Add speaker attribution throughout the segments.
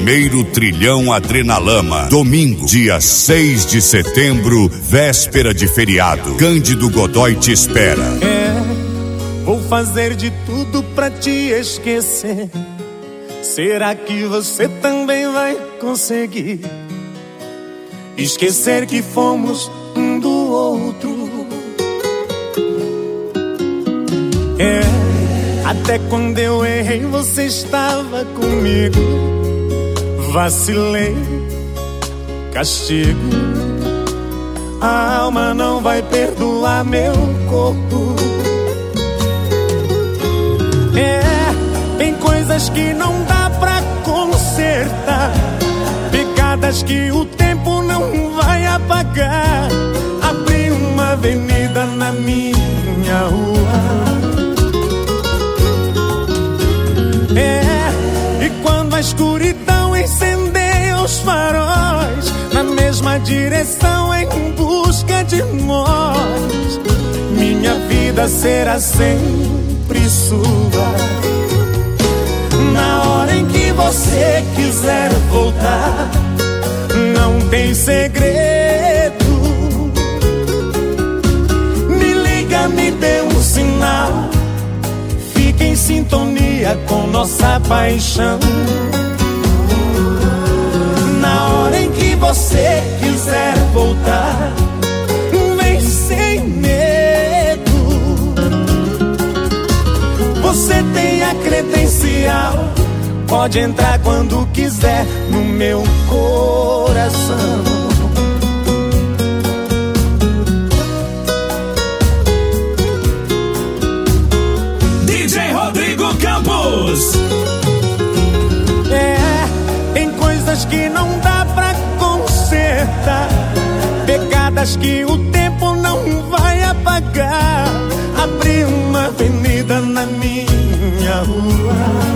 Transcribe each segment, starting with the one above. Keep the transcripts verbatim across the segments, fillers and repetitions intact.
Speaker 1: Primeiro Trilhão Adrenalama. Domingo, dia seis de setembro, véspera de feriado. Cândido Godói te espera.
Speaker 2: É, vou fazer de tudo pra te esquecer. Será que você também vai conseguir esquecer que fomos um do outro? É, até quando eu errei você estava comigo. Vacilei, castigo. A alma não vai perdoar meu corpo. É, tem coisas que não dá pra consertar, pegadas que o tempo não vai apagar. Abri uma avenida na minha rua. É, e quando a escuridão incendeia os faróis, na mesma direção em busca de nós, minha vida será sempre sua. Na hora em que você quiser voltar, não tem segredo. Me liga, me dê um sinal, fique em sintonia com nossa paixão. Na hora em que você quiser voltar, vem sem medo. Você tem a credencial, pode entrar quando quiser no meu coração.
Speaker 3: D J Rodrigo Campos.
Speaker 2: É, tem coisas que não dá pra consertar, pegadas que o tempo não vai apagar. Abri uma avenida na minha rua.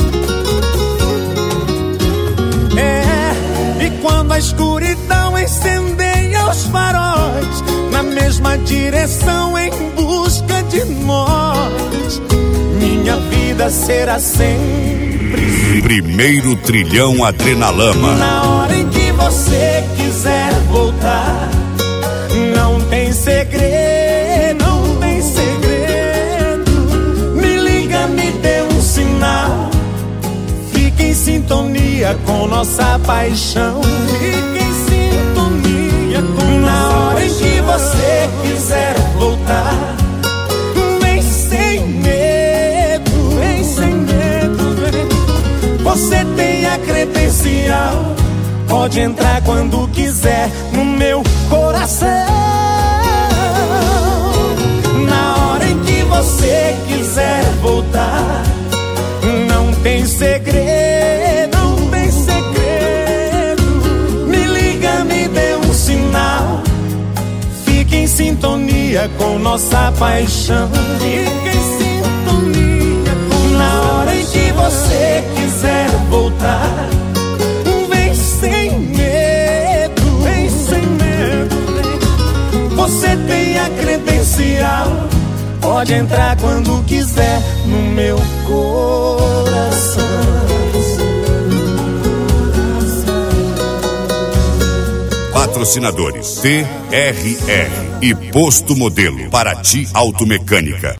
Speaker 2: É, e quando a escuridão incendeia os faróis, na mesma direção em busca de nós, minha vida será sempre
Speaker 1: Primeiro Trilhão Adrenalama.
Speaker 2: Na hora em que você quiser voltar, não tem segredo, não tem segredo. Me liga, me dê um sinal, fique em sintonia com nossa paixão. Fique em sintonia com Na hora em que você quiser voltar, vem sem medo, vem sem medo, vem. Você tem a credencial, pode entrar quando quiser no meu coração. Na hora em que você quiser voltar, não tem segredo, não tem segredo. Me liga, me dê um sinal, fique em sintonia com nossa paixão. Fique em sintonia com Na hora em que você quiser voltar, vem sem medo, vem sem medo, vem. Você tem a credencial, pode entrar quando quiser no meu coração.
Speaker 1: Patrocinadores T R R e Posto Modelo, Paraty Automecânica.